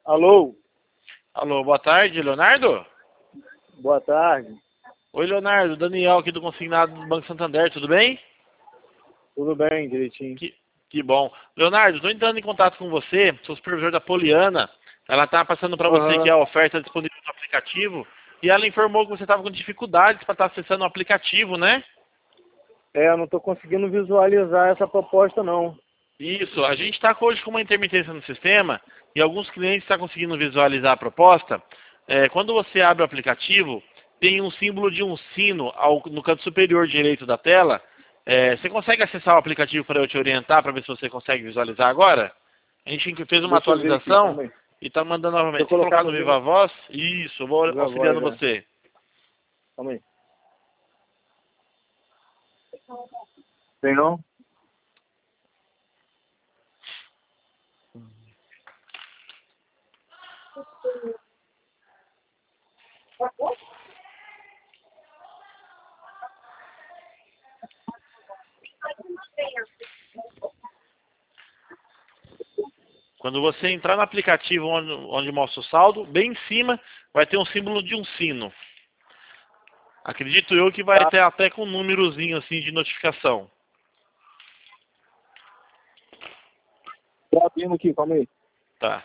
Alô, Alô, boa tarde, Leonardo? boa tarde. Oi, Leonardo, Daniel aqui do Consignado do Banco Santander, tudo bem? Tudo bem, direitinho? Que bom. Leonardo, estou entrando em contato com você, sou supervisor da Poliana. Ela está passando para você que Aham. é a oferta disponível no aplicativo e ela informou que você estava com dificuldades para estar acessando o aplicativo, né? Eu não estou conseguindo visualizar essa proposta, não. Isso, a gente está hoje com uma intermitência no sistema e alguns clientes estão conseguindo visualizar a proposta. Quando você abre o aplicativo, tem um símbolo de um sino no canto superior direito da tela. Você consegue acessar o aplicativo para eu te orientar, para ver se você consegue visualizar agora? A gente fez uma Deixa eu ver aqui, atualização calma aí. e está mandando Deixa eu novamente. Se colocar colocar no no Viva Voz, isso, eu vou Viva Voz, auxiliando né? você. Calma aí. Tem não? Quando você entrar no aplicativo onde mostra o saldo, bem em cima vai ter um símbolo de um sino. Acredito eu que vai Tá, ter até com um númerozinho assim de notificação. tá abrindo aqui, calma aí. Tá.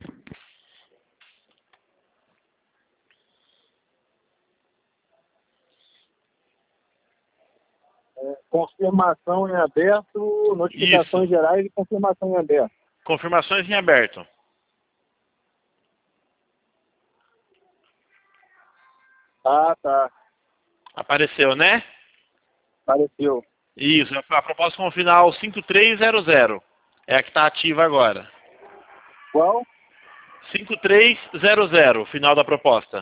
Confirmação em aberto, Isso. notificações gerais e confirmação em aberto. Confirmações em aberto. Ah, tá. Apareceu, né? Apareceu. Isso. A proposta com o final 5300. É a que está ativa agora. Qual? 5300, final da proposta.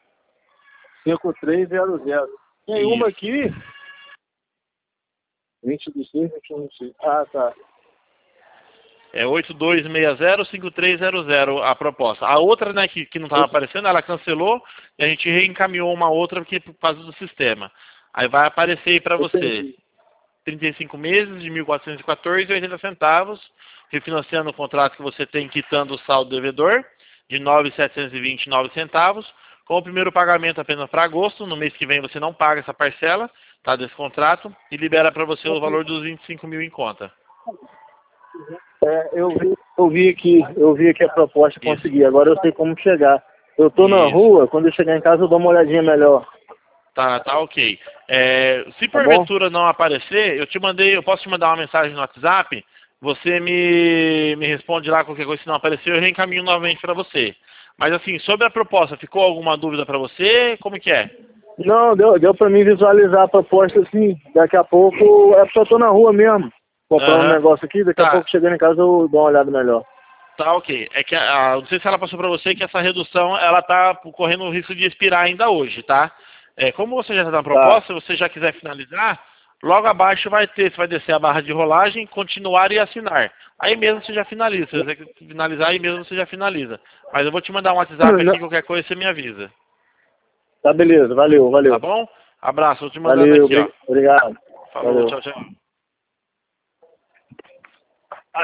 5300. Tem uma Isso. aqui. 20 do 6, 21 do 6. Ah, tá. É 8260-5300 a proposta. A outra, né, que não estava aparecendo, ela cancelou e a gente reencaminhou uma outra que por causa do sistema. Aí vai aparecer aí para você. Entendi. 35 meses de 1.414,80 centavos, refinanciando o contrato que você tem, quitando o saldo devedor de 9.729 centavos, com o primeiro pagamento apenas para agosto. No mês que vem você não paga essa parcela, tá, desse contrato, e libera para você o valor dos 25 mil em conta. Eu vi aqui a proposta, Isso, consegui. Agora eu sei como chegar. Eu tô na isso. rua, quando eu chegar em casa eu dou uma olhadinha melhor. Tá ok. Se Tá bom? porventura não aparecer, eu posso te mandar uma mensagem no WhatsApp, você me responde lá qualquer coisa, se não aparecer, eu reencaminho novamente para você. Mas assim, sobre a proposta, ficou alguma dúvida para você? Como que é? Não, deu pra mim visualizar a proposta assim. Daqui a pouco, é porque eu tô na rua mesmo. Comprando um Aham. negócio aqui, daqui a Tá, pouco chegando em casa eu dou uma olhada melhor. tá ok. É que não sei se ela passou para você que essa redução, ela tá correndo o risco de expirar ainda hoje, tá? Como você já está na Tá. proposta, se você já quiser finalizar, logo abaixo você vai descer a barra de rolagem, continuar e assinar. Aí mesmo você já finaliza. Se você finalizar, aí mesmo você já finaliza. Mas eu vou te mandar um WhatsApp aqui, qualquer coisa você me avisa. Tá, beleza. Valeu, Tá valeu. bom? Abraço, vou te mandando Valeu, aqui, ó. obrigado. Falou, Valeu. tchau, tchau.